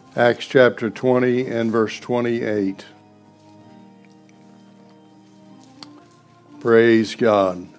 Acts chapter 20 and verse 28. Praise God.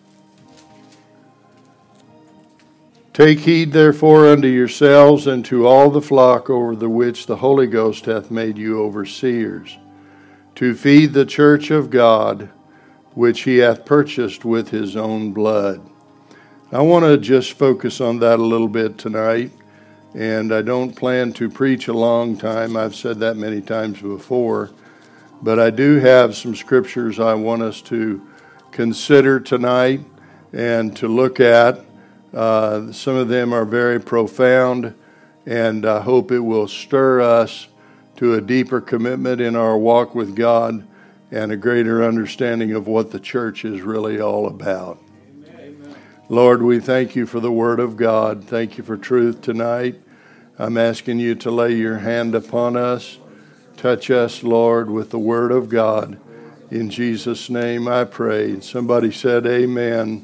Take heed therefore unto yourselves and to all the flock over the which the Holy Ghost hath made you overseers, to feed the church of God, which he hath purchased with his own blood. I want to just focus on that a little bit tonight, and I don't plan to preach a long time. I've said that many times before, but I do have some scriptures I want us to consider tonight and to look at. Some of them are very profound, and I hope it will stir us to a deeper commitment in our walk with God and a greater understanding of what the church is really all about. Amen. Lord, we thank you for the Word of God. Thank you for truth tonight. I'm asking you to lay your hand upon us. Touch us, Lord, with the Word of God. In Jesus' name I pray. Somebody said amen.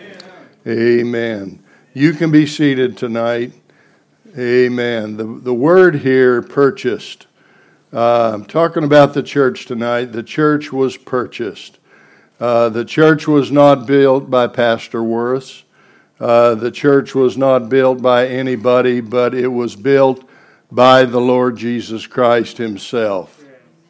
Amen. You can be seated tonight. Amen. The word here, purchased. I'm talking about the church tonight. The church was purchased. The church was not built by Pastor Worth. The church was not built by anybody, but it was built by the Lord Jesus Christ himself.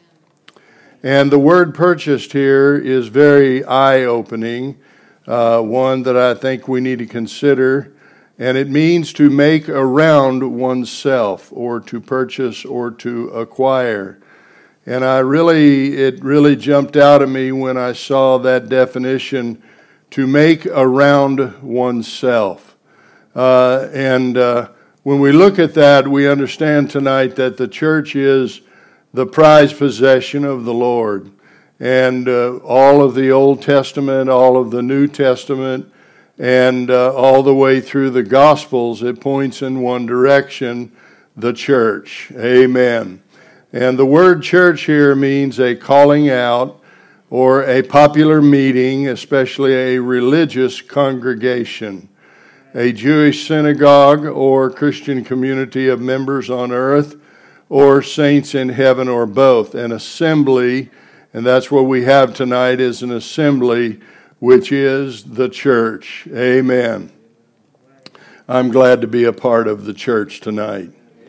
And the word purchased here is very eye-opening. One that I think we need to consider, and it means to make around oneself, or to purchase, or to acquire. And it really jumped out at me when I saw that definition, to make around oneself. And when we look at that, we understand tonight that the church is the prized possession of the Lord. And all of the Old Testament, all of the New Testament, and all the way through the Gospels, it points in one direction, the church. Amen. And the word church here means a calling out or a popular meeting, especially a religious congregation, a Jewish synagogue or Christian community of members on earth, or saints in heaven, or both, an assembly. And that's what we have tonight, is an assembly, which is the church. Amen. I'm glad to be a part of the church tonight.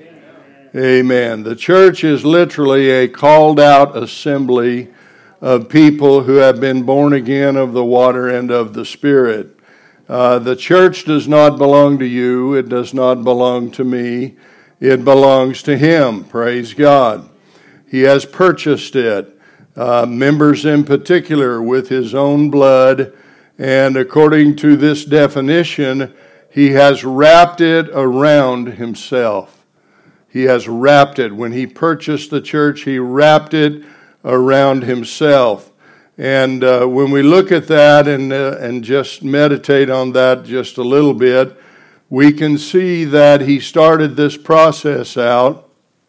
Amen. The church is literally a called out assembly of people who have been born again of the water and of the Spirit. The church does not belong to you. It does not belong to me. It belongs to him. Praise God. He has purchased it. Members in particular with his own blood, and according to this definition, he has wrapped it around himself. He has wrapped it. When he purchased the church, he wrapped it around himself. And when we look at that and just meditate on that just a little bit, we can see that he started this process out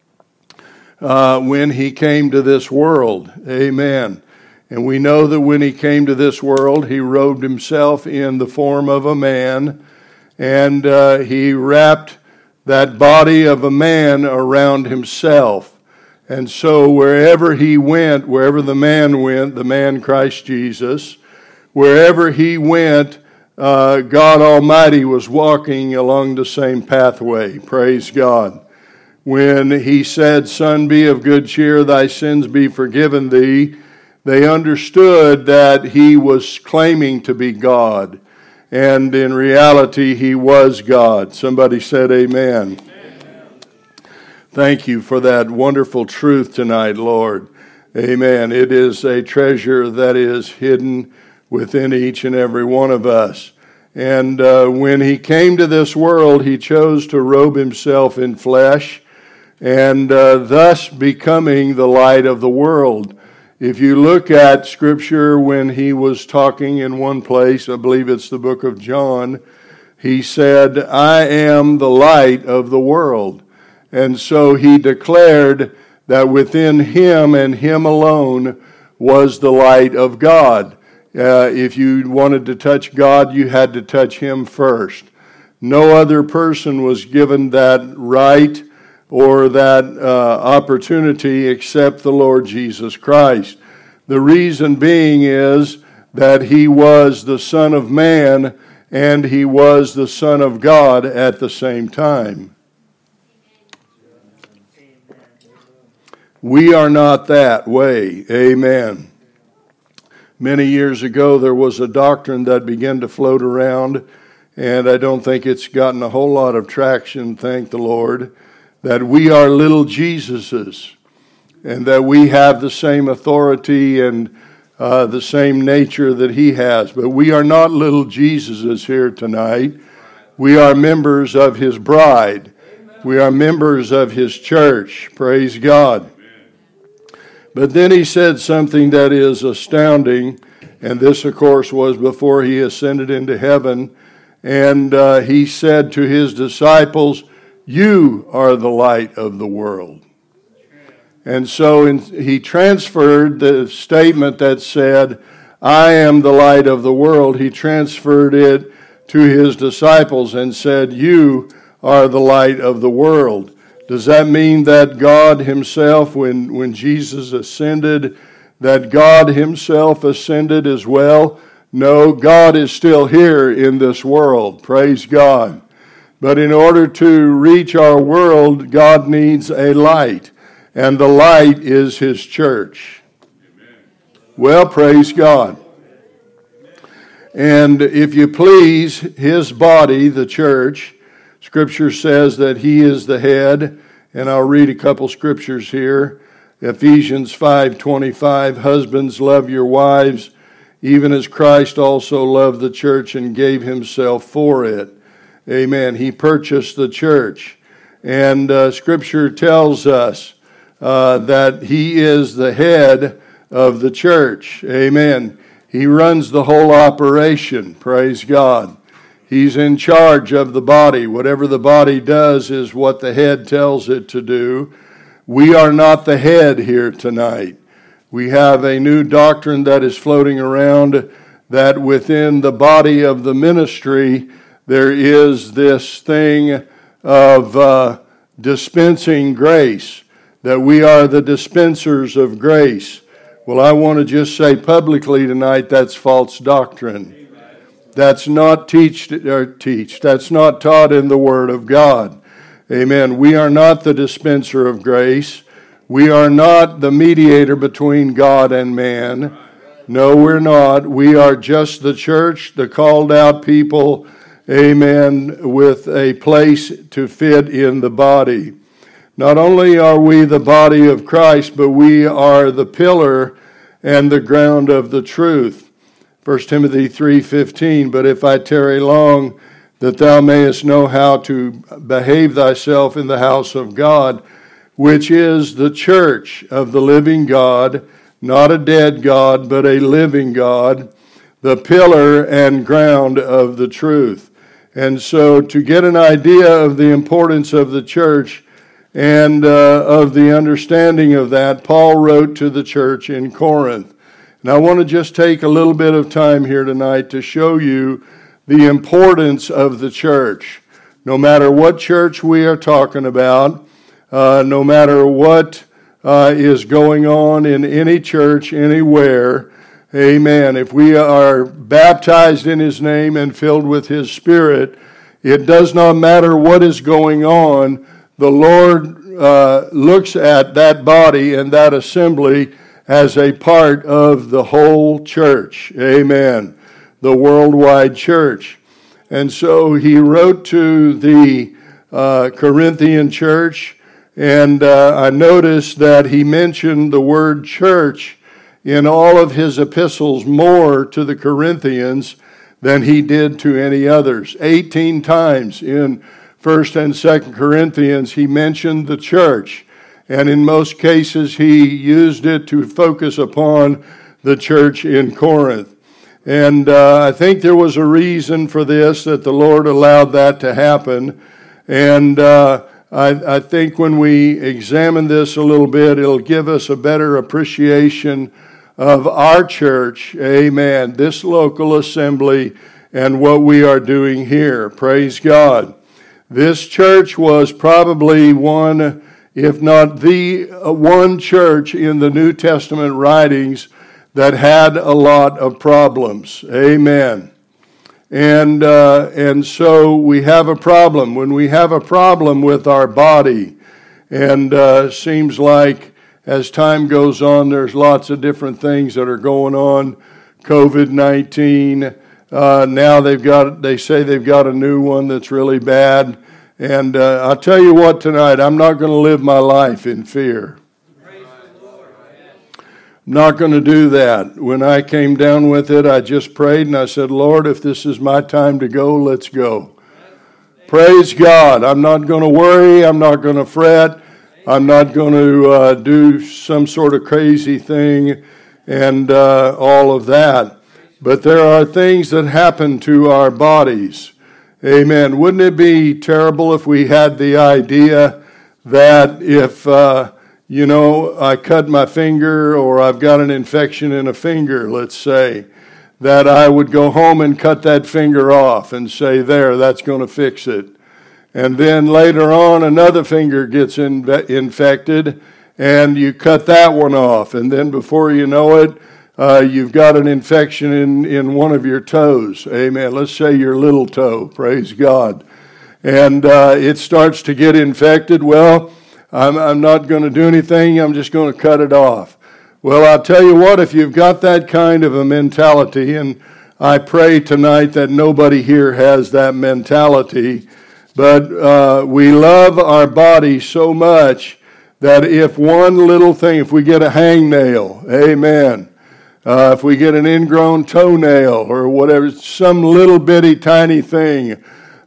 when he came to this world. Amen. And we know that when he came to this world, he robed himself in the form of a man, and he wrapped that body of a man around himself. And so wherever he went, wherever the man Christ Jesus, wherever he went, God Almighty was walking along the same pathway. Praise God. When he said, "Son, be of good cheer, thy sins be forgiven thee," they understood that he was claiming to be God. And in reality, he was God. Somebody said amen. Amen. Thank you for that wonderful truth tonight, Lord. Amen. It is a treasure that is hidden within each and every one of us. And when he came to this world, he chose to robe himself in flesh, and thus becoming the light of the world. If you look at Scripture, when he was talking in one place, I believe it's the book of John, he said, "I am the light of the world." And so he declared that within him and him alone was the light of God. If you wanted to touch God, you had to touch him first. No other person was given that right or that opportunity except the Lord Jesus Christ. The reason being is that he was the Son of Man and he was the Son of God at the same time. We are not that way. Amen. Many years ago, there was a doctrine that began to float around, and I don't think it's gotten a whole lot of traction, thank the Lord, that we are little Jesuses, and that we have the same authority and the same nature that he has. But we are not little Jesuses here tonight. We are members of his bride. We are members of his church. Praise God. But then he said something that is astounding, and this, of course, was before he ascended into heaven. And he said to his disciples, "You are the light of the world." And so he transferred the statement that said, "I am the light of the world." He transferred it to his disciples and said, "You are the light of the world." Does that mean that God himself, when Jesus ascended, that God himself ascended as well? No, God is still here in this world. Praise God. But in order to reach our world, God needs a light. And the light is his church. Well, praise God. And if you please, his body, the church, Scripture says that he is the head, and I'll read a couple scriptures here. Ephesians 5:25, "Husbands, love your wives, even as Christ also loved the church and gave himself for it." Amen. He purchased the church. And Scripture tells us that he is the head of the church. Amen. He runs the whole operation. Praise God. He's in charge of the body. Whatever the body does is what the head tells it to do. We are not the head here tonight. We have a new doctrine that is floating around that within the body of the ministry there is this thing of dispensing grace, that we are the dispensers of grace. Well, I want to just say publicly tonight that's false doctrine. That's not that's not taught in the Word of God. Amen. We are not the dispenser of grace. We are not the mediator between God and man. No, we're not. We are just the church, the called out people, amen, with a place to fit in the body. Not only are we the body of Christ, but we are the pillar and the ground of the truth. 1 Timothy 3:15, "But if I tarry long, that thou mayest know how to behave thyself in the house of God, which is the church of the living God," not a dead God, but a living God, "the pillar and ground of the truth." And so to get an idea of the importance of the church and of the understanding of that, Paul wrote to the church in Corinth. And I want to just take a little bit of time here tonight to show you the importance of the church. No matter what church we are talking about, no matter what is going on in any church anywhere, amen, if we are baptized in his name and filled with his Spirit, it does not matter what is going on. The Lord looks at that body and that assembly as a part of the whole church. Amen. The worldwide church. And so he wrote to the Corinthian church, and I noticed that he mentioned the word church in all of his epistles more to the Corinthians than he did to any others. 18 times in 1st and 2nd Corinthians he mentioned the church. And in most cases, he used it to focus upon the church in Corinth. And I think there was a reason for this, that the Lord allowed that to happen. And I think when we examine this a little bit, it'll give us a better appreciation of our church, amen, this local assembly, and what we are doing here. Praise God. This church was probably one, if not the one church in the New Testament writings that had a lot of problems. Amen. And so we have a problem. When we have a problem with our body, and seems like as time goes on, there's lots of different things that are going on. COVID-19. Now they say they've got a new one that's really bad. And I'll tell you what tonight, I'm not going to live my life in fear. I'm not going to do that. When I came down with it, I just prayed and I said, Lord, if this is my time to go, let's go. Praise God. I'm not going to worry. I'm not going to fret. I'm not going to do some sort of crazy thing and all of that. But there are things that happen to our bodies. Amen. Wouldn't it be terrible if we had the idea that if, I cut my finger or I've got an infection in a finger, let's say, that I would go home and cut that finger off and say, there, that's going to fix it. And then later on, another finger gets infected and you cut that one off. And then before you know it, you've got an infection in one of your toes. Amen. Let's say your little toe. Praise God. And it starts to get infected. Well, I'm not going to do anything. I'm just going to cut it off. Well, I'll tell you what, if you've got that kind of a mentality, and I pray tonight that nobody here has that mentality, but we love our body so much that if one little thing, if we get a hangnail, amen, if we get an ingrown toenail or whatever, some little bitty tiny thing,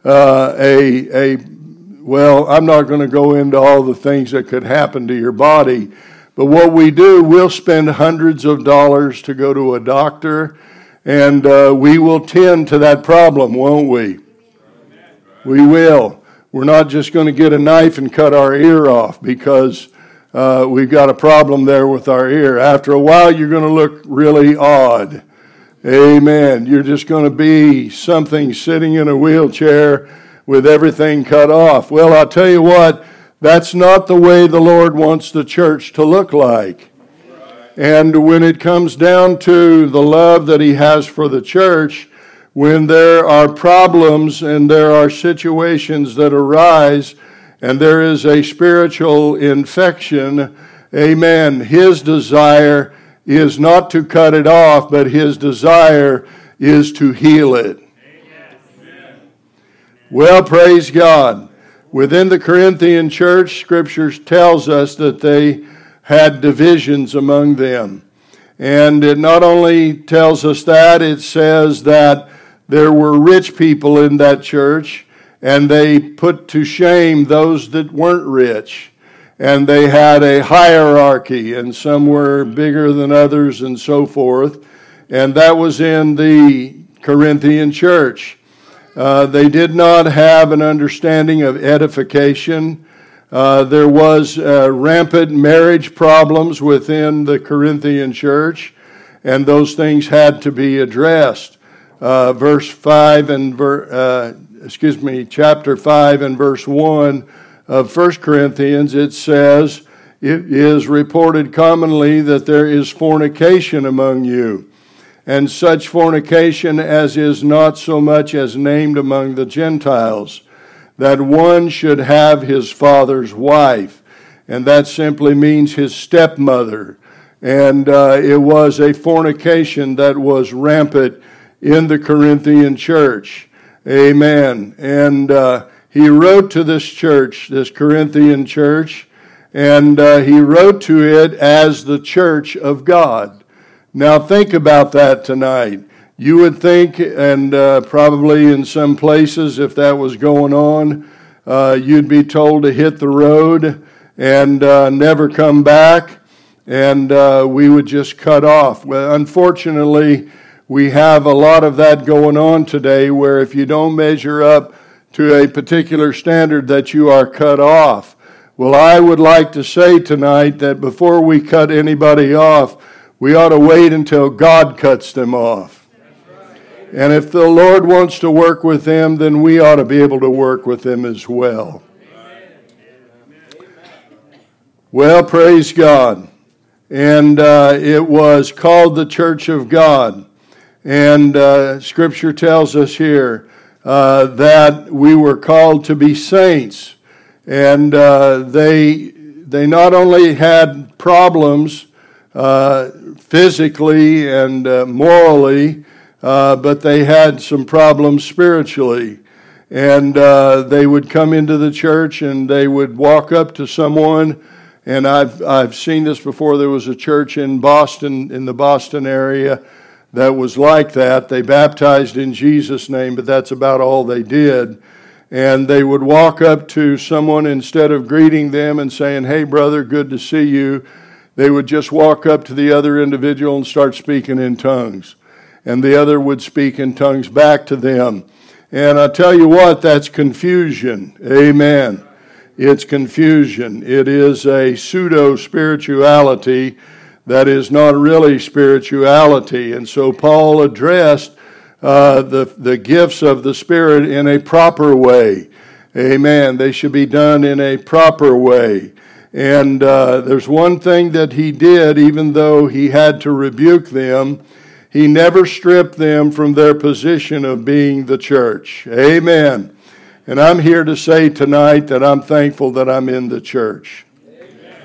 well, I'm not going to go into all the things that could happen to your body, but what we do, we'll spend hundreds of dollars to go to a doctor, and we will tend to that problem, won't we? We will. We're not just going to get a knife and cut our ear off because we've got a problem there with our ear. After a while, you're going to look really odd. Amen. You're just going to be something sitting in a wheelchair with everything cut off. Well, I'll tell you what, that's not the way the Lord wants the church to look like. And when it comes down to the love that He has for the church, when there are problems and there are situations that arise and there is a spiritual infection, amen, His desire is not to cut it off, but His desire is to heal it. Well, praise God. Within the Corinthian church, Scripture tells us that they had divisions among them. And it not only tells us that, it says that there were rich people in that church, and they put to shame those that weren't rich. And they had a hierarchy, and some were bigger than others and so forth. And that was in the Corinthian church. They did not have an understanding of edification. There was rampant marriage problems within the Corinthian church, and those things had to be addressed. Chapter 5 and verse 1 of 1 Corinthians, it says, it is reported commonly that there is fornication among you, and such fornication as is not so much as named among the Gentiles, that one should have his father's wife, and that simply means his stepmother. And it was a fornication that was rampant in the Corinthian church. Amen. And he wrote to this church, this Corinthian church, and he wrote to it as the church of God. Now think about that tonight. You would think, and probably in some places, if that was going on, you'd be told to hit the road and never come back, and we would just cut off. Well, unfortunately, we have a lot of that going on today, where if you don't measure up to a particular standard, that you are cut off. Well, I would like to say tonight that before we cut anybody off, we ought to wait until God cuts them off. And if the Lord wants to work with them, then we ought to be able to work with them as well. Well, praise God. And it was called the Church of God. And Scripture tells us here that we were called to be saints. And they not only had problems physically and morally, but they had some problems spiritually. And they would come into the church and they would walk up to someone. And I've seen this before. There was a church in Boston, in the Boston area, that was like that. They baptized in Jesus' name, but that's about all they did. And they would walk up to someone, instead of greeting them and saying, "Hey, brother, good to see you," they would just walk up to the other individual and start speaking in tongues. And the other would speak in tongues back to them. And I tell you what, that's confusion. Amen. It's confusion. It is a pseudo-spirituality that is not really spirituality. And so Paul addressed the gifts of the Spirit in a proper way. Amen. They should be done in a proper way. And there's one thing that he did, even though he had to rebuke them, he never stripped them from their position of being the church. Amen. And I'm here to say tonight that I'm thankful that I'm in the church. Amen.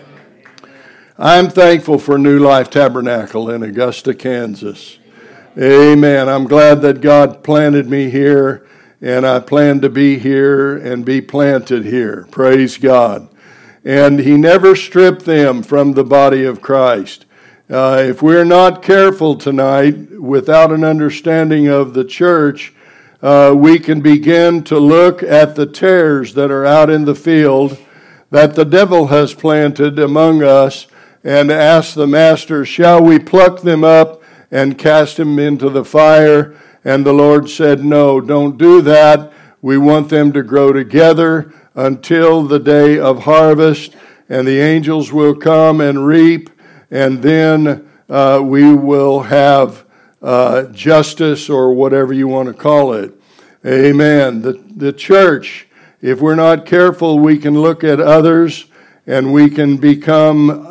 I'm thankful for New Life Tabernacle in Augusta, Kansas. Amen. I'm glad that God planted me here, and I plan to be here and be planted here. Praise God. And he never stripped them from the body of Christ. If we're not careful tonight, without an understanding of the church, we can begin to look at the tares that are out in the field that the devil has planted among us and ask the master, "Shall we pluck them up and cast them into the fire?" And the Lord said, "No, don't do that. We want them to grow together until the day of harvest, and the angels will come and reap, and then we will have justice," or whatever you want to call it. Amen. The church, if we're not careful, we can look at others and we can become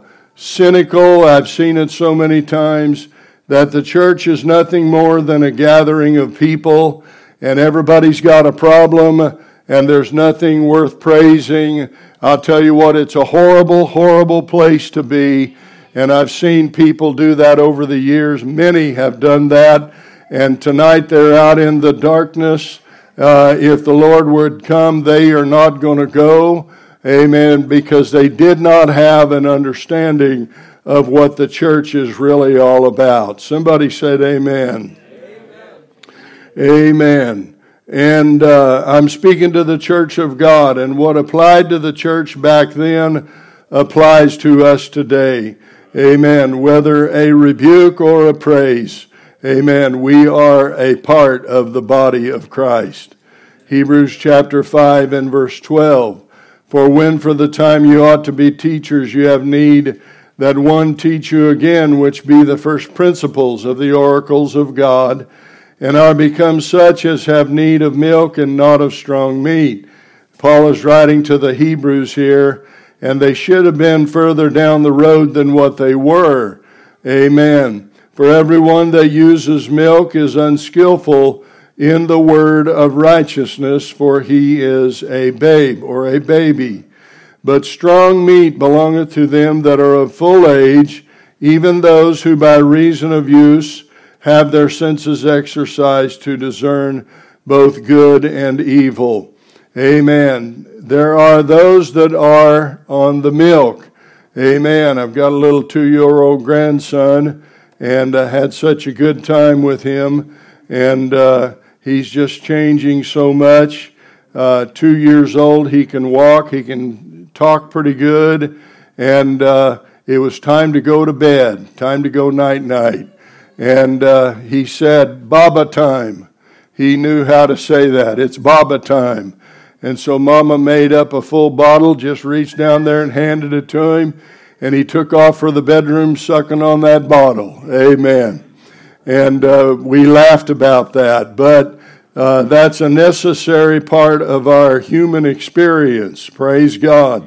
cynical. I've seen it so many times that the church is nothing more than a gathering of people, and everybody's got a problem, and there's nothing worth praising. I'll tell you what, it's a horrible, horrible place to be. And I've seen people do that over the years. Many have done that. And tonight they're out in the darkness. If the Lord would come, they are not going to go. Amen. Because they did not have an understanding of what the church is really all about. Somebody said amen. Amen. Amen. And I'm speaking to the church of God. And what applied to the church back then applies to us today. Amen. Whether a rebuke or a praise. Amen. We are a part of the body of Christ. Hebrews chapter 5 and verse 12. For when for the time you ought to be teachers, you have need that one teach you again, which be the first principles of the oracles of God, and are become such as have need of milk and not of strong meat. Paul is writing to the Hebrews here, and they should have been further down the road than what they were. Amen. For everyone that uses milk is unskillful in the word of righteousness, for he is a babe or a baby. But strong meat belongeth to them that are of full age, even those who by reason of use have their senses exercised to discern both good and evil. Amen. There are those that are on the milk. Amen. I've got a little 2-year-old grandson, and I had such a good time with him, and he's just changing so much. 2 years old, he can walk, he can talk pretty good, and it was time to go to bed, time to go night-night. And he said, "Baba time." He knew how to say that. It's Baba time. And so Mama made up a full bottle, just reached down there and handed it to him, and he took off for the bedroom sucking on that bottle. Amen. And we laughed about that. But that's a necessary part of our human experience. Praise God.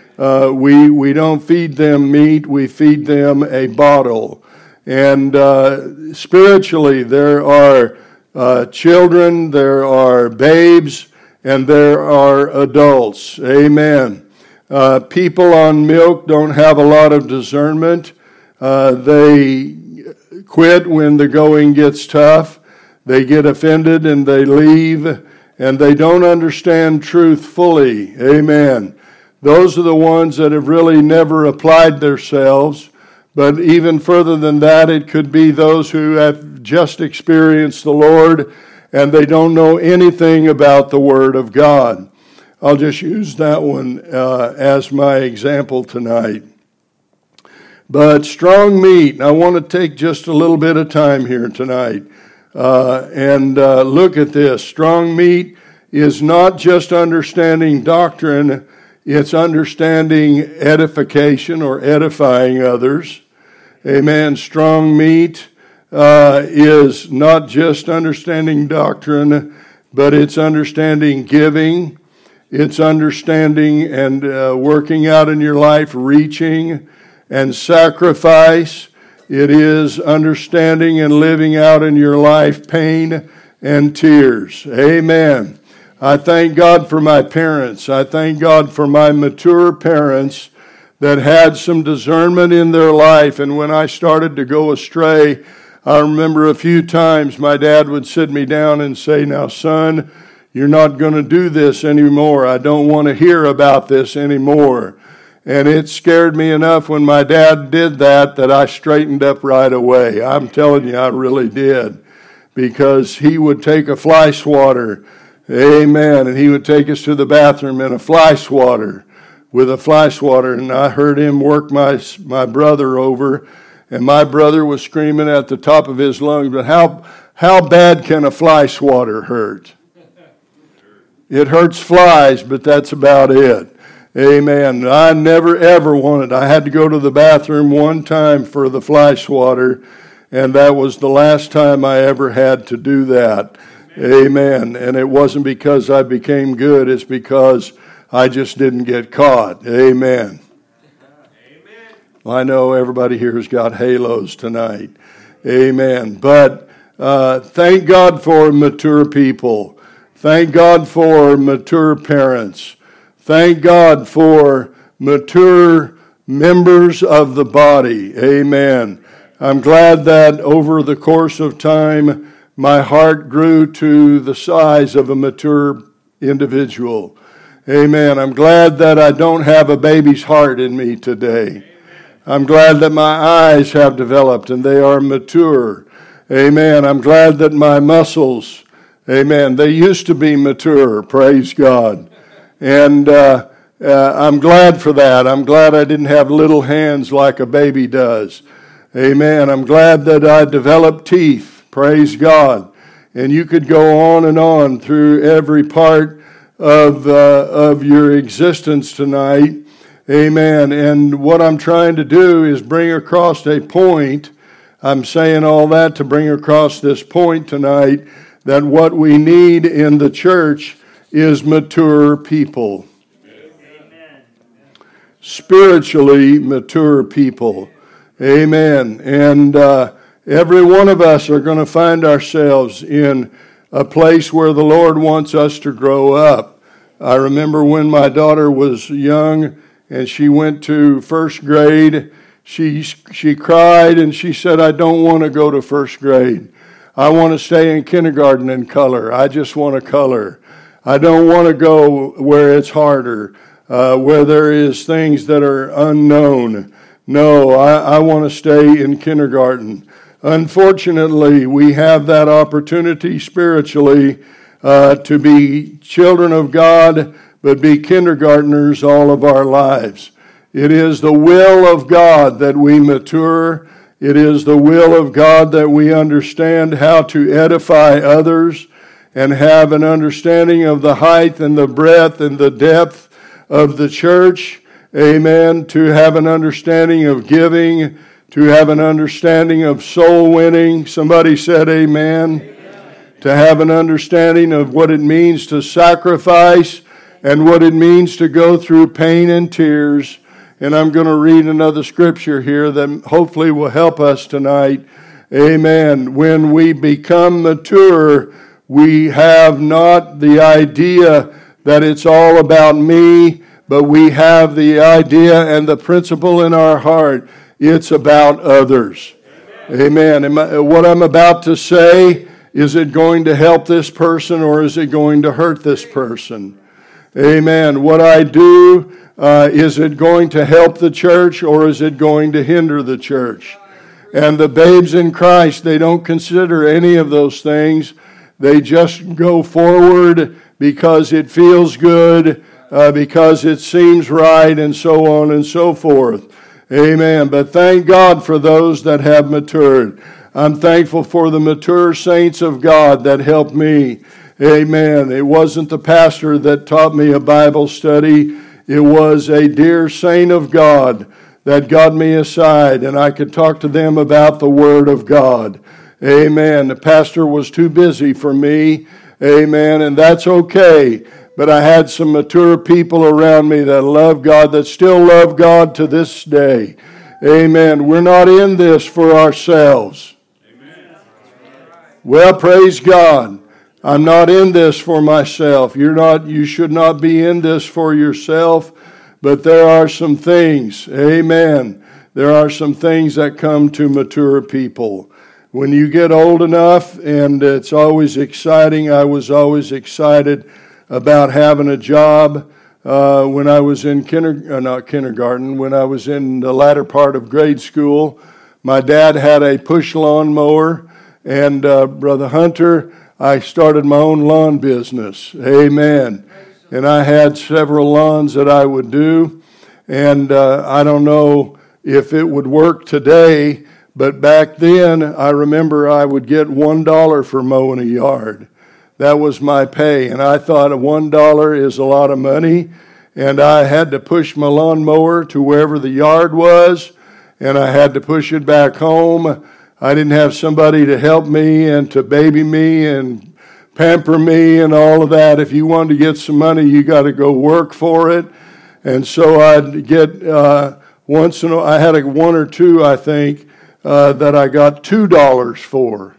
We don't feed them meat, we feed them a bottle. And spiritually, there are children, there are babes, and there are adults. Amen. People on milk don't have a lot of discernment. They quit when the going gets tough. They get offended and they leave, and they don't understand truth fully. Amen. Those are the ones that have really never applied themselves. But even further than that, it could be those who have just experienced the Lord and they don't know anything about the Word of God. I'll just use that one as my example tonight. But strong meat, I want to take just a little bit of time here tonight and look at this. Strong meat is not just understanding doctrine, it's understanding edification or edifying others. Amen. Strong meat is not just understanding doctrine, but it's understanding giving. It's understanding and working out in your life, reaching and sacrifice. It is understanding and living out in your life pain and tears. Amen. I thank God for my parents. I thank God for my mature parents that had some discernment in their life. And when I started to go astray, I remember a few times my dad would sit me down and say, "Now, son, you're not going to do this anymore. I don't want to hear about this anymore." And it scared me enough when my dad did that I straightened up right away. I'm telling you, I really did. Because he would take a fly swatter, amen, and he would take us to the bathroom in a fly swatter, with a fly swatter. And I heard him work my brother over, and my brother was screaming at the top of his lungs, "But how bad can a fly swatter hurt?" It hurts flies, but that's about it. Amen. I never ever wanted. I had to go to the bathroom one time for the fly swatter, and that was the last time I ever had to do that. Amen. And it wasn't because I became good. It's because I just didn't get caught. Amen. Well, I know everybody here has got halos tonight. Amen. But thank God for mature people. Thank God for mature parents. Thank God for mature members of the body. Amen. I'm glad that over the course of time, my heart grew to the size of a mature individual. Amen. I'm glad that I don't have a baby's heart in me today. I'm glad that my eyes have developed and they are mature. Amen. I'm glad that my muscles, amen, they used to be mature. Praise God. And I'm glad for that. I'm glad I didn't have little hands like a baby does. Amen. I'm glad that I developed teeth. Praise God. And you could go on and on through every part of your existence tonight. Amen. And what I'm trying to do is bring across a point. I'm saying all that to bring across this point tonight, that what we need in the church is mature people. Amen. Spiritually mature people. Amen. And every one of us are going to find ourselves in a place where the Lord wants us to grow up. I remember when my daughter was young and she went to first grade, she cried and she said, "I don't want to go to first grade. I want to stay in kindergarten and color. I just want to color. I don't want to go where it's harder, where there is things that are unknown. No, I want to stay in kindergarten." Unfortunately, we have that opportunity spiritually to be children of God, but be kindergartners all of our lives. It is the will of God that we mature. It is the will of God that we understand how to edify others and have an understanding of the height and the breadth and the depth of the church. Amen. To have an understanding of giving, to have an understanding of soul winning. Somebody said amen. To have an understanding of what it means to sacrifice and what it means to go through pain and tears. And I'm going to read another scripture here that hopefully will help us tonight. Amen. When we become mature, we have not the idea that it's all about me, but we have the idea and the principle in our heart. It's about others. Amen. What I'm about to say, is it going to help this person or is it going to hurt this person? Amen. What I do, is it going to help the church or is it going to hinder the church? And the babes in Christ, they don't consider any of those things. They just go forward because it feels good, because it seems right, and so on and so forth. Amen. But thank God for those that have matured. I'm thankful for the mature saints of God that helped me. Amen. It wasn't the pastor that taught me a Bible study. It was a dear saint of God that got me aside, and I could talk to them about the Word of God. Amen. The pastor was too busy for me. Amen. And that's okay. But I had some mature people around me that love God, that still love God to this day. Amen. We're not in this for ourselves. Amen. Well, praise God. I'm not in this for myself. You should not be in this for yourself. But there are some things, amen, there are some things that come to mature people. When you get old enough, and it's always exciting, I was always excited about having a job when I was in kindergarten, when I was in the latter part of grade school. My dad had a push lawn mower, and Brother Hunter, I started my own lawn business, amen. And I had several lawns that I would do. And I don't know if it would work today, but back then I remember I would get $1 for mowing a yard. That was my pay. And I thought $1 is a lot of money. And I had to push my lawnmower to wherever the yard was. And I had to push it back home. I didn't have somebody to help me and to baby me and pamper me and all of that. If you wanted to get some money, you got to go work for it. And so I'd get once in a while, I had one or two, I think, that I got $2 for.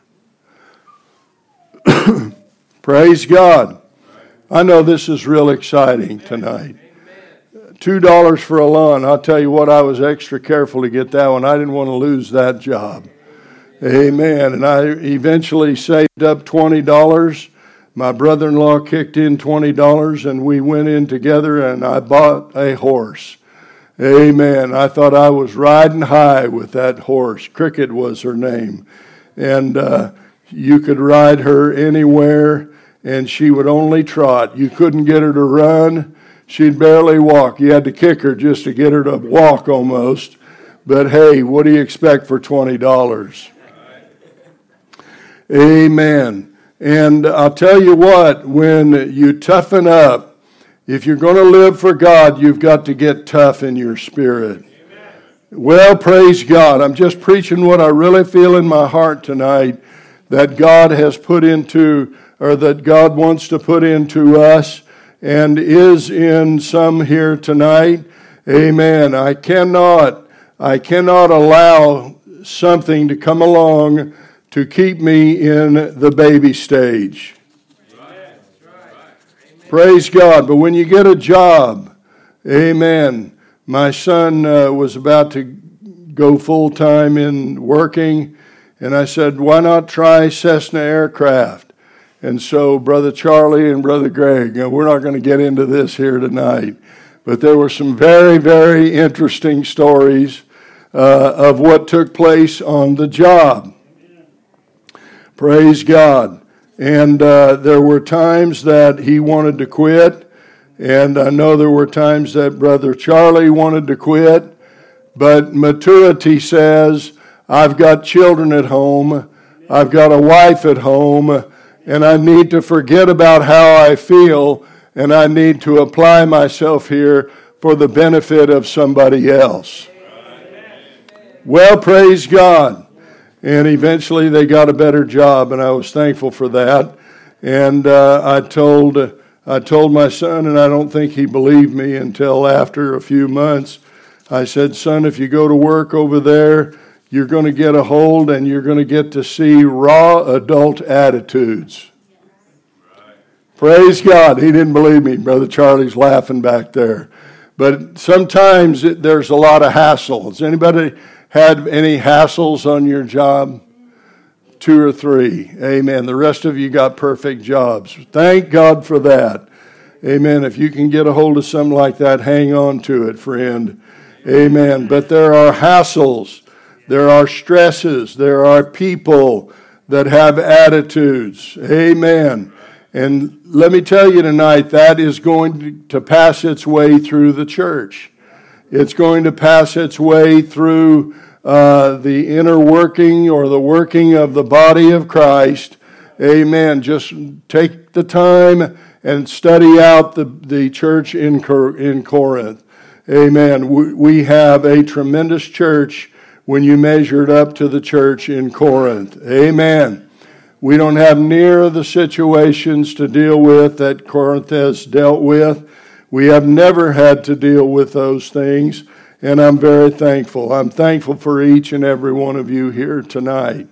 Praise God. I know this is real exciting tonight. $2 for a lawn. I'll tell you what, I was extra careful to get that one. I didn't want to lose that job. Amen. And I eventually saved up $20. My brother-in-law kicked in $20, and we went in together, and I bought a horse. Amen. I thought I was riding high with that horse. Cricket was her name. And you could ride her anywhere, and she would only trot. You couldn't get her to run. She'd barely walk. You had to kick her just to get her to walk almost. But hey, what do you expect for $20? Amen. And I'll tell you what, when you toughen up, if you're going to live for God, you've got to get tough in your spirit. Amen. Well, praise God. I'm just preaching what I really feel in my heart tonight that God has put into, or that God wants to put into us and is in some here tonight. Amen. I cannot allow something to come along to keep me in the baby stage. Right. Praise God. But when you get a job, amen. My son was about to go full-time in working, and I said, why not try Cessna Aircraft? And so Brother Charlie and Brother Greg, we're not going to get into this here tonight, but there were some very, very interesting stories of what took place on the job. Praise God. And there were times that he wanted to quit. And I know there were times that Brother Charlie wanted to quit. But maturity says, I've got children at home. I've got a wife at home. And I need to forget about how I feel. And I need to apply myself here for the benefit of somebody else. Well, praise God. And eventually they got a better job, and I was thankful for that. And I told my son, and I don't think he believed me until after a few months. I said, son, if you go to work over there, you're going to get a hold and you're going to get to see raw adult attitudes. Praise God. He didn't believe me. Brother Charlie's laughing back there. But sometimes there's a lot of hassle. Has anybody had any hassles on your job? 2 or 3. Amen. The rest of you got perfect jobs. Thank God for that. Amen. If you can get a hold of something like that, hang on to it, friend. Amen. But there are hassles. There are stresses. There are people that have attitudes. Amen. And let me tell you tonight, that is going to pass its way through the church. It's going to pass its way through the inner working or the working of the body of Christ. Amen. Just take the time and study out the church in Corinth. Amen. We have a tremendous church when you measure it up to the church in Corinth. Amen. We don't have near the situations to deal with that Corinth has dealt with. We have never had to deal with those things, and I'm very thankful. I'm thankful for each and every one of you here tonight.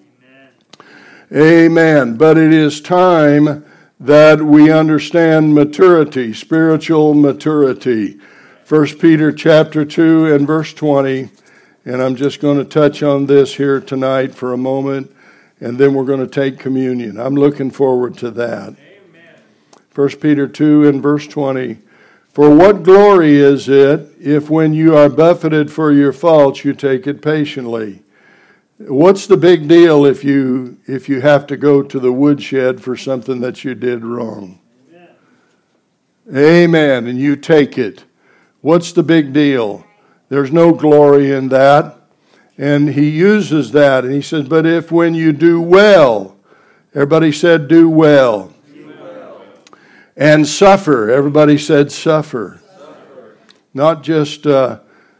Amen. But it is time that we understand maturity, spiritual maturity. 1 Peter chapter 2 and verse 20, and I'm just going to touch on this here tonight for a moment, and then we're going to take communion. I'm looking forward to that. Amen. 1 Peter 2 and verse 20. For what glory is it if when you are buffeted for your faults, you take it patiently? What's the big deal if you have to go to the woodshed for something that you did wrong? Amen. Amen. And you take it. What's the big deal? There's no glory in that. And he uses that, and he says, but if when you do well, everybody said do well. Do well. And suffer, everybody said suffer. Not just doing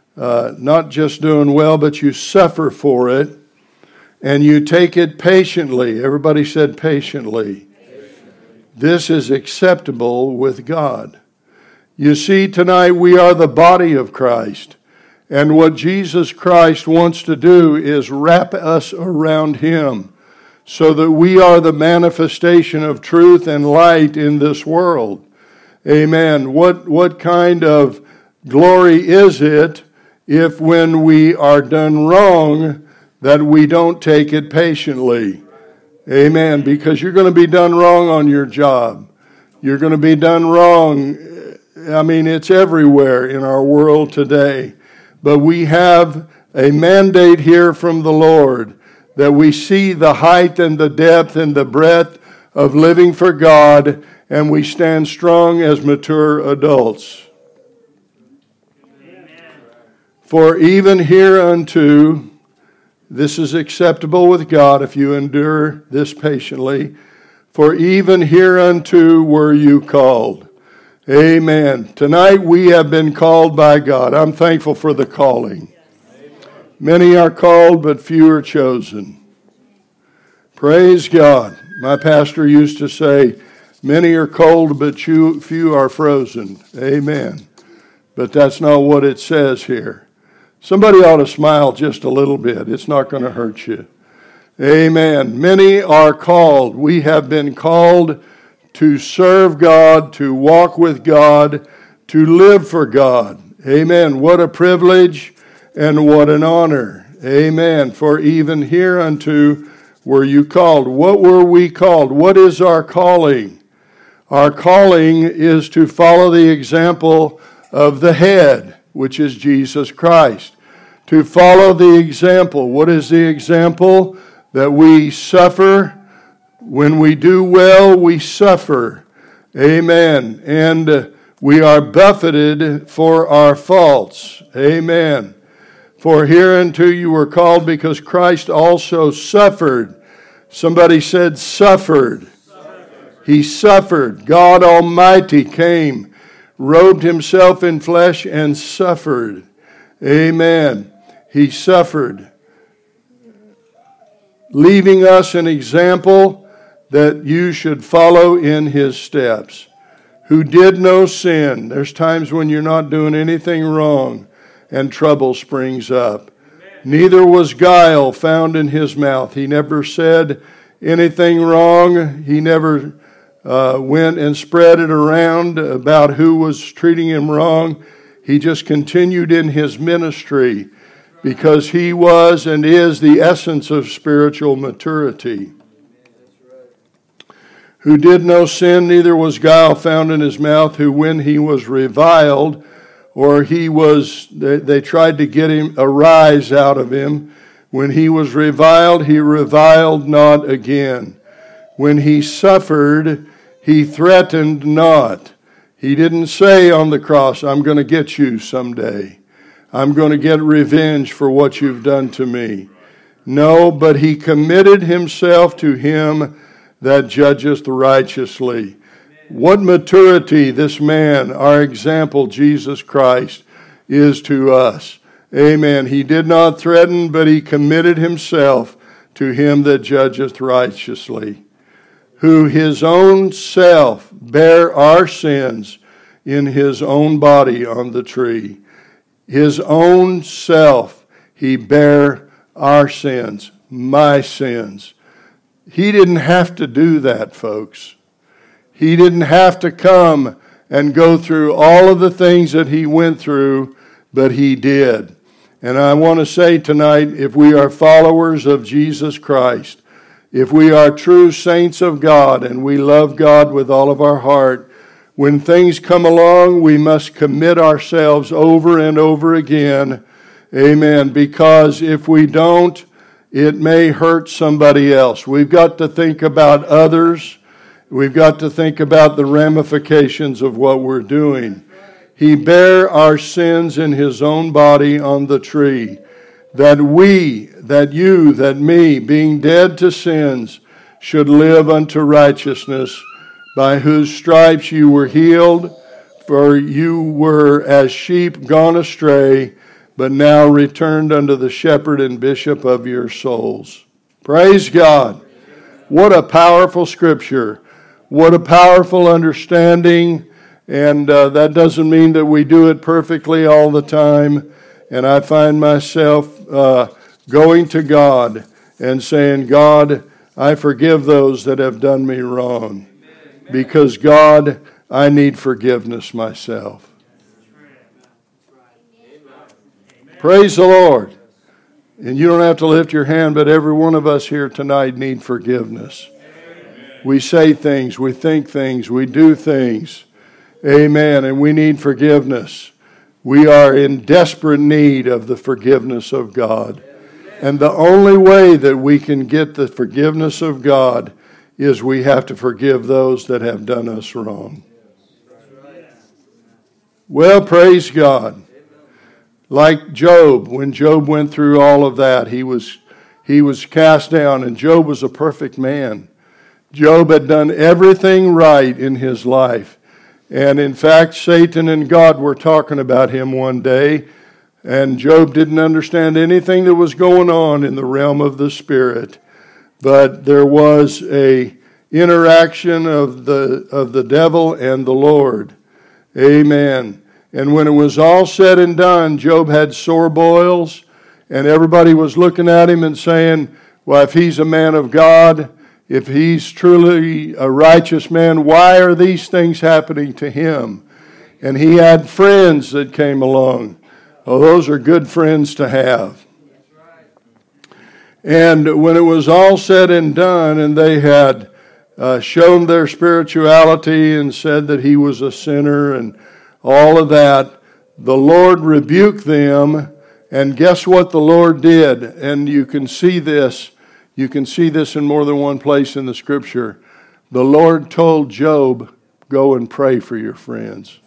well, but you suffer for it, and you take it patiently. Everybody said patiently. This is acceptable with God. You see, tonight we are the body of Christ. And what Jesus Christ wants to do is wrap us around Him so that we are the manifestation of truth and light in this world. Amen. What kind of glory is it if when we are done wrong that we don't take it patiently? Amen. Because you're going to be done wrong on your job. You're going to be done wrong. I mean, it's everywhere in our world today. But we have a mandate here from the Lord that we see the height and the depth and the breadth of living for God, and we stand strong as mature adults. Amen. For even hereunto, this is acceptable with God if you endure this patiently, for even hereunto were you called. Amen. Tonight we have been called by God. I'm thankful for the calling. Many are called, but few are chosen. Praise God. My pastor used to say, many are cold, but few are frozen. Amen. But that's not what it says here. Somebody ought to smile just a little bit. It's not going to hurt you. Amen. Many are called. We have been called to serve God, to walk with God, to live for God. Amen. What a privilege and what an honor. Amen. For even hereunto were you called. What were we called? What is our calling? Our calling is to follow the example of the head, which is Jesus Christ. To follow the example. What is the example? That we suffer. When we do well, we suffer. Amen. And we are buffeted for our faults. Amen. For hereunto you were called because Christ also suffered. Somebody said suffered. He suffered. God Almighty came, robed himself in flesh, and suffered. Amen. He suffered, leaving us an example that you should follow in his steps. Who did no sin. There's times when you're not doing anything wrong and trouble springs up. Neither was guile found in his mouth. He never said anything wrong. He never went and spread it around about who was treating him wrong. He just continued in his ministry because he was and is the essence of spiritual maturity. Who did no sin, neither was guile found in his mouth, who when he was reviled, or they tried to get him a rise out of him, when he was reviled, he reviled not again. When he suffered, he threatened not. He didn't say on the cross, I'm going to get you someday. I'm going to get revenge for what you've done to me. No, but he committed himself to him that judgeth righteously. What maturity this man, our example, Jesus Christ, is to us. Amen. He did not threaten, but he committed himself to him that judgeth righteously, who his own self bare our sins in his own body on the tree. His own self, he bare our sins, my sins. He didn't have to do that, folks. He didn't have to come and go through all of the things that he went through, but he did. And I want to say tonight, if we are followers of Jesus Christ, if we are true saints of God and we love God with all of our heart, when things come along, we must commit ourselves over and over again. Amen. Because if we don't, it may hurt somebody else. We've got to think about others. We've got to think about the ramifications of what we're doing. He bare our sins in his own body on the tree, that we, that you, that me, being dead to sins, should live unto righteousness, by whose stripes you were healed, for you were as sheep gone astray, but now returned unto the shepherd and bishop of your souls. Praise God. What a powerful scripture. What a powerful understanding. And that doesn't mean that we do it perfectly all the time. And I find myself going to God and saying, God, I forgive those that have done me wrong. Because God, I need forgiveness myself. Praise the Lord. And you don't have to lift your hand, but every one of us here tonight need forgiveness. We say things, we think things, we do things. Amen. And we need forgiveness. We are in desperate need of the forgiveness of God. And the only way that we can get the forgiveness of God is we have to forgive those that have done us wrong. Well, praise God. Like Job, when Job went through all of that, he was cast down, and Job was a perfect man. Job had done everything right in his life. And in fact, Satan and God were talking about him one day, and Job didn't understand anything that was going on in the realm of the spirit. But there was a interaction of the devil and the Lord. Amen. And when it was all said and done, Job had sore boils, and everybody was looking at him and saying, well, if he's a man of God, if he's truly a righteous man, why are these things happening to him? And he had friends that came along. Oh, those are good friends to have. And when it was all said and done, and they had shown their spirituality and said that he was a sinner and all of that, the Lord rebuked them, and guess what the Lord did? And you can see this in more than one place in the scripture. The Lord told Job, go and pray for your friends.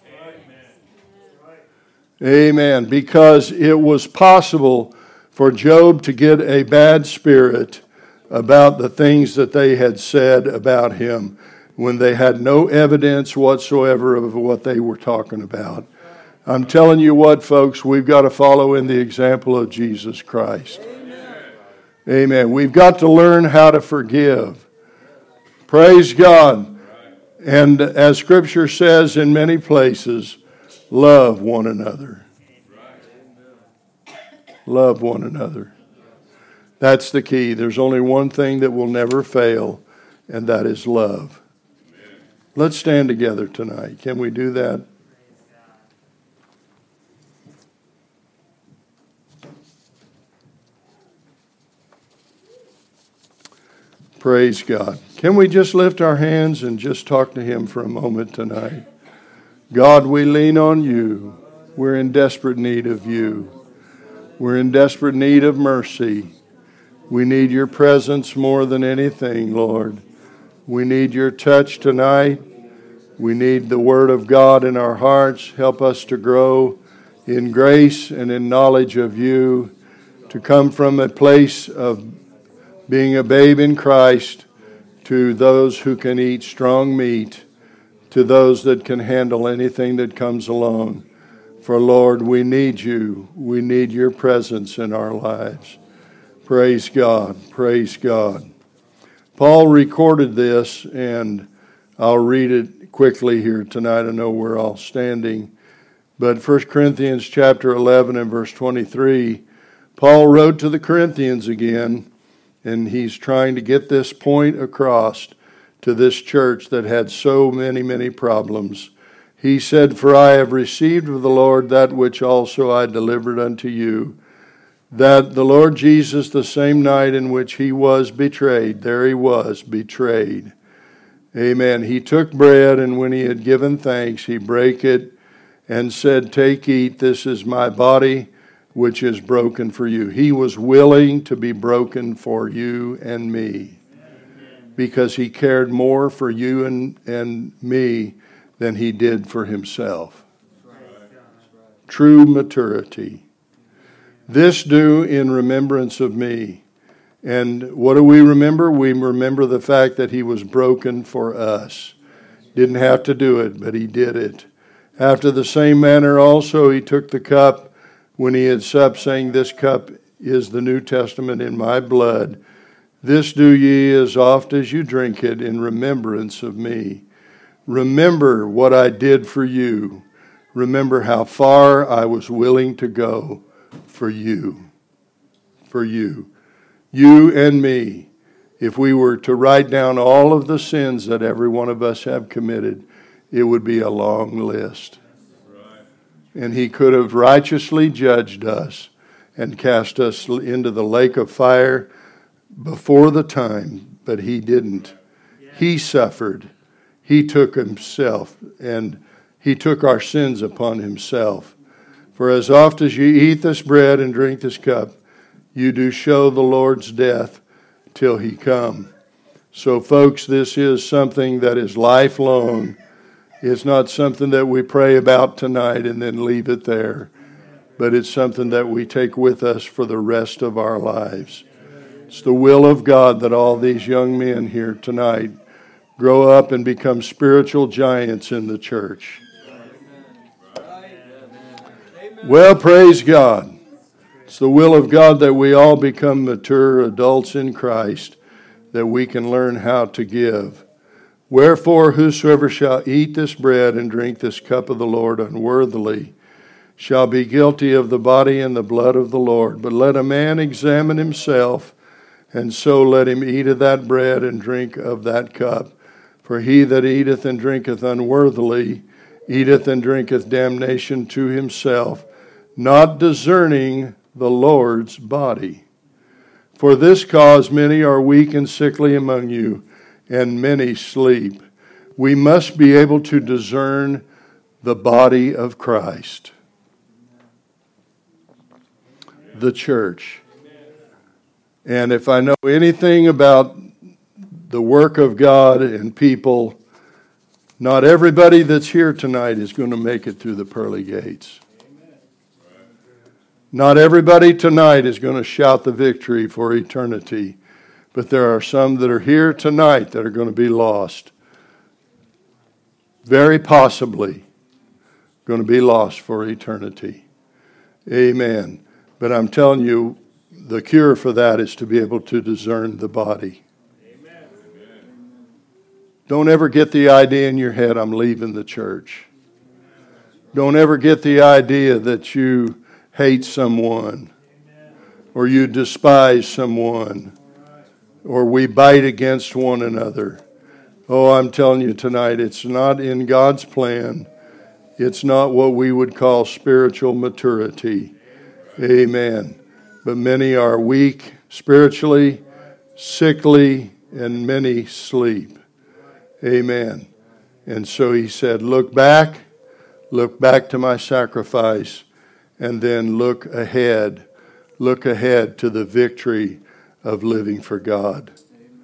Amen. Because it was possible for Job to get a bad spirit about the things that they had said about him when they had no evidence whatsoever of what they were talking about. I'm telling you what, folks, we've got to follow in the example of Jesus Christ. Amen. We've got to learn how to forgive. Praise God. And as Scripture says in many places, love one another. Love one another. That's the key. There's only one thing that will never fail, and that is love. Let's stand together tonight. Can we do that? Praise God. Can we just lift our hands and just talk to Him for a moment tonight? God, we lean on You. We're in desperate need of You. We're in desperate need of mercy. We need Your presence more than anything, Lord. We need Your touch tonight. We need the Word of God in our hearts. Help us to grow in grace and in knowledge of You, to come from a place of being a babe in Christ to those who can eat strong meat, to those that can handle anything that comes along. For Lord, we need You. We need Your presence in our lives. Praise God. Praise God. Paul recorded this, and I'll read it quickly here tonight. I know we're all standing. But 1 Corinthians chapter 11 and verse 23, Paul wrote to the Corinthians again, and he's trying to get this point across to this church that had so many, many problems. He said, "For I have received of the Lord that which also I delivered unto you, that the Lord Jesus, the same night in which He was betrayed," there He was, betrayed. Amen. "He took bread, and when He had given thanks, He brake it and said, Take, eat, this is my body, which is broken for you." He was willing to be broken for you and me, because He cared more for you and me than He did for Himself. True maturity. "This do in remembrance of me." And what do we remember? We remember the fact that He was broken for us. Didn't have to do it, but He did it. "After the same manner also He took the cup when He had supped, saying, This cup is the New Testament in my blood. This do ye as oft as you drink it in remembrance of me." Remember what I did for you. Remember how far I was willing to go for you. For you. You and me. If we were to write down all of the sins that every one of us have committed, it would be a long list. And He could have righteously judged us and cast us into the lake of fire before the time, but He didn't. He suffered. He took Himself, and He took our sins upon Himself. "For as oft as you eat this bread and drink this cup, you do show the Lord's death till He come." So, folks, this is something that is lifelong. It's not something that we pray about tonight and then leave it there, but it's something that we take with us for the rest of our lives. It's the will of God that all these young men here tonight grow up and become spiritual giants in the church. Well, praise God. It's the will of God that we all become mature adults in Christ, that we can learn how to give. "Wherefore, whosoever shall eat this bread and drink this cup of the Lord unworthily shall be guilty of the body and the blood of the Lord. But let a man examine himself, and so let him eat of that bread and drink of that cup. For he that eateth and drinketh unworthily eateth and drinketh damnation to himself, not discerning the Lord's body. For this cause many are weak and sickly among you, and many sleep." We must be able to discern the body of Christ, the church. And if I know anything about the work of God and people, not everybody that's here tonight is going to make it through the pearly gates. Not everybody tonight is going to shout the victory for eternity. But there are some that are here tonight that are going to be lost. Very possibly going to be lost for eternity. Amen. But I'm telling you, the cure for that is to be able to discern the body. Amen. Don't ever get the idea in your head, I'm leaving the church. Don't ever get the idea that you hate someone or you despise someone or we bite against one another. Oh, I'm telling you tonight, it's not in God's plan. It's not what we would call spiritual maturity. Amen. But many are weak spiritually, sickly, and many sleep. Amen. And so he said, look back to my sacrifice, and then look ahead to the victory of living for God.